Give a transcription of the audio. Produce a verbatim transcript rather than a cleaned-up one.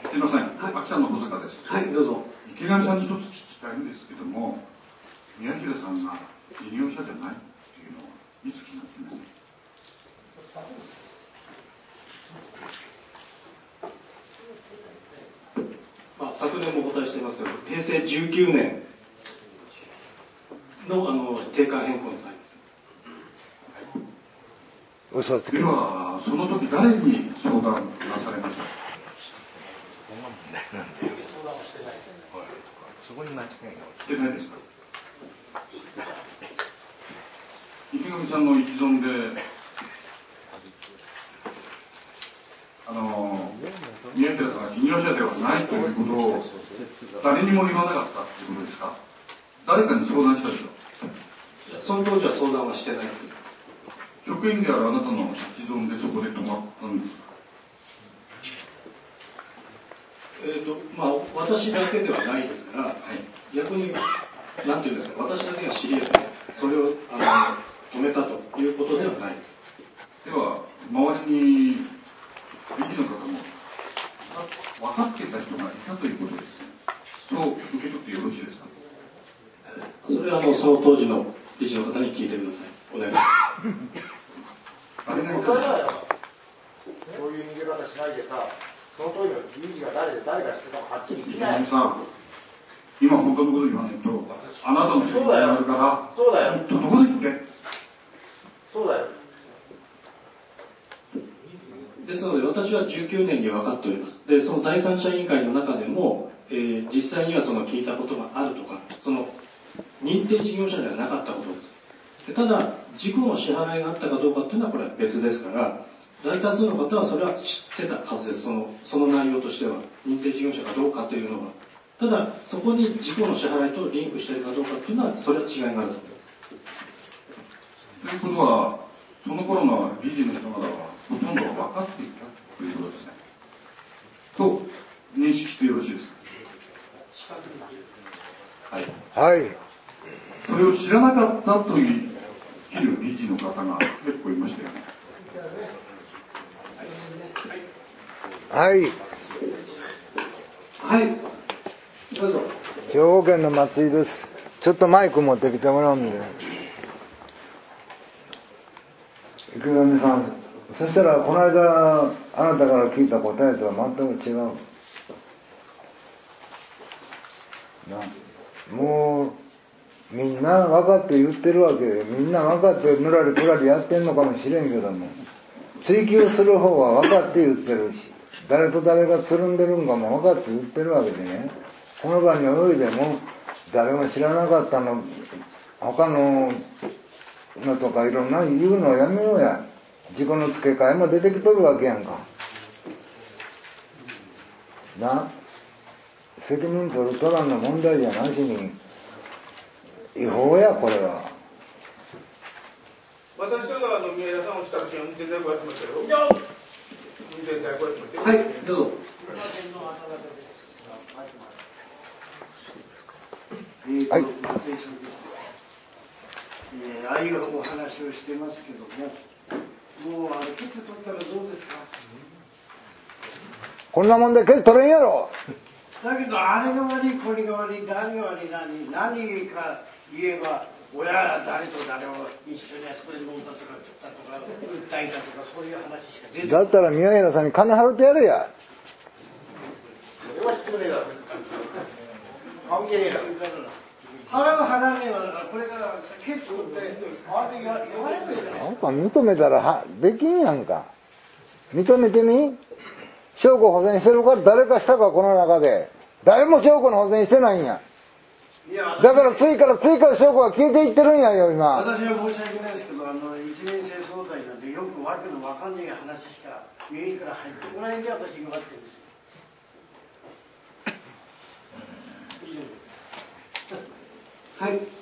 すみません、あきちゃんの小坂です。 はい、どうぞ。 池上さんに一つ聞きたいんですけども、宮平さんが事業者じゃないっていうのはいつ気がつきますか？ まあ、昨年もお答えしていますけど、平成じゅうきゅうねんの、あの定価変更の際です。 嘘つき。では、その時誰に相談なされましたか？ そこに間違いがしてないですか？池上さんの一存で、あの宮平さんが事業者ではないということを誰にも言わなかったということですか？誰かに相談したでしょう？ その当時は相談はしてないです。 職員であるあなたの一存でそこで止まったんですか？ えーとまあ、私だけではないですから、はい、逆に、なんていうんですか、私だけが知り合いで、それをあの止めたということではないです。 では、周りに理事の方も分かっていた人がいたということですね。そう受け取ってよろしいですか？ それはあのその当時の理事の方に聞いてください。お願いします。 あれがいたでしょう。 そういう逃げ方しないでさ、その当時の理事が誰で誰がしてたかはっきり言いない。 池上さん、今本当のこと言わないと、あなたの責任になるから、 そうだよ。 どこで言って。 そうだよ。 ですので、私はじゅうきゅうねんに分かっております。で、その第三者委員会の中でも、えー、実際にはその聞いたことがあるとか、その認定事業者ではなかったことです。でただ、事故の支払いがあったかどうかっていうのはこれは別ですから、大多数の方はそれは知ってたはずです。その、その内容としては、認定事業者かどうかというのは。ただ、そこに事故の支払いとリンクしているかどうかというのは、それは違いがあると思います。 ということは、その頃の理事の人々はほとんど分かっていたということですね。と認識してよろしいですか？はい。はい。それを知らなかったという理事の方が結構いましたよね。 はい。 はい。どうぞ。 兵庫県の松井です。ちょっとマイク持ってきてもらうんで。池上さん、そしたらこの間あなたから聞いた答えとは全く違う。な、もうみんな分かって言ってるわけで、みんな分かってぬらりぷらりやってんのかもしれんけども、追求する方は分かって言ってるし、誰と誰がつるんでるんかも分かって言ってるわけでね、この場においでも誰も知らなかったの他ののとかいろんな言うのをやめようや。自己の付け替えも出てきとるわけやんかな。責任取る取らんの問題じゃなしに違法やこれは。 私はあの宮田さんを来た時に運転台こうやってましたよ。運転台こうやってましたよ。 はい、どうぞ。 はい。 えー、ああいうお話をしてますけども、もうあれケツ取ったらどうですか？ こんなもんでケツ取れんやろ。 だけどあれが悪いこれが悪い何が悪い何何か言えば親は誰と誰を一緒にあそこで飲んだとか食ったとか訴えたとかそういう話しか出てこない。 だったら宮平さんに金払ってやれや。 それは失礼だろ。関係ねえだろ。 払う払わねえはこれからケツ取ってあれで言われるじゃない。 なんか認めたらはできんやんか。認めてみ。証拠保全してるから誰かしたかこの中で。誰も証拠の保全してないんや。だから次から次から証拠が消えていってるんやよ今。 私は申し訳ないですけど、あの一年生総代なんでよくわけのわかんない話しか家から入ってこないんで私が待ってるんですよ。 はい。